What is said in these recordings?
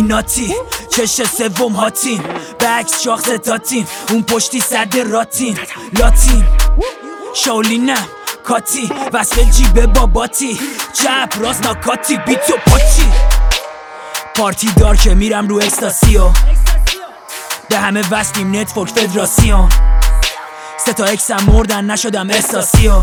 میناتی چش سوم هاتیم بکس شاخ ستاتیم اون پشتی صد راتیم لاتیم شاولینم کاتی وصل جیب باباتی چپ راست ناکاتی بیتو پاچی پارتی دار که میرم رو اکستاسیو به همه وصلیم نتورک فدراسیون 3 تا اکسم مردن نشدم استاسیو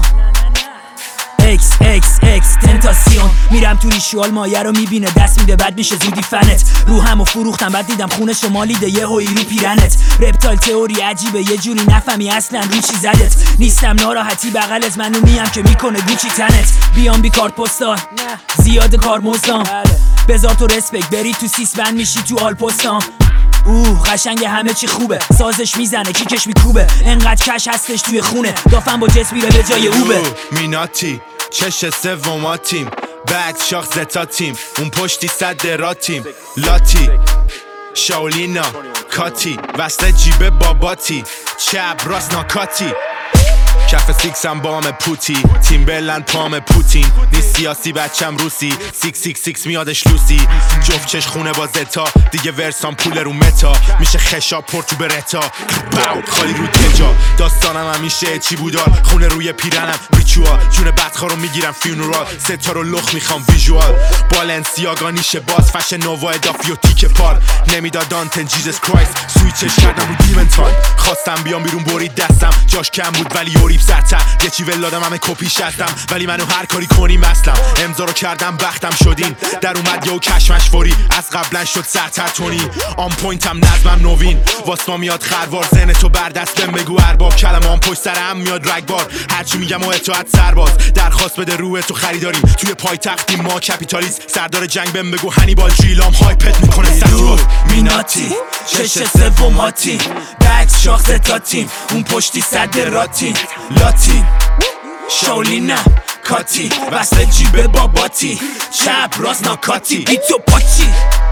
اکس تنتاسیون میرم تو ریشوال مایه رو میبینه دست میده بد میشه زودی فنت روحمو فروختم بعد دیدم خونه شمالیده یه هوی رو پیرنت رپتال تئوری عجیبه یه جوری نفهمی اصلا رو چی زدت نیستم ناراحتی بغلت منو میم که میکنه گوچی تنت بیام بی کارت پستال زیاد کار مزدام بذار تو رسپک بری تو سیس بند میشی تو آل پستام قشنگ همه چی خوبه سازش میزنه کیکش میکوبه انقدر کش هستش توی خونه دافن با جس میره به جای اوبه میناتی چش سوماتیم بکس شاخ زتاتیم اون پشتی صد راتیم لاتی شاولینا کاتی وصل جیب باباتی چپ راست ناکاتی کف سیکسم بام پوتی تیم بلن پام پوتین نیست سیاسی بچم روسی سیکس میادش لوسی جفت چش خونه با زتا دیگه ورسان پول رو متا میشه خشاب پر تو برتا خالی رو تجا داستانم همیشه چی بودار خونه روی پیرنم ریچوال جون بدخوا رو میگیرم فیونورال 3 تا رو لخ میخوام ویژوال بالنسیاگا نیشه باز فش نووا ادافیو تیک پار نمیداد دانتن جیزس کرایست سویچش کردم رو دیمنتان خواستم بیام بیرون برید دستم جاش کم بود ولی یوریب سرتر یه چی ولادم همه کپیش هستم ولی منو هر کاری کنیم اصلم امضا رو کردم بختم شدین در اومد یه و کشمش فوری از قبلا شد سرتر تونی آن پوینتم نظمم نوین واسما میاد خروار ذهن تو بردست بهم بگو ارباب کلم آن پشت سر هم میاد رگبار هرچی میگم و اطاعت سرباز درخواست بده روح تو خریداریم توی پایتختیم ما کپیتالیست سردار جنگ بهم بگو هنیبال جیلام هایپت میکنه سرتو میناتی چش سوم هاتیم بکس شاخ ستاتیم اون پشتی صد راتیم لاتین شاولینم کاتی وصل جیب باباتی چپ راست ناکاتی بیتو پاچی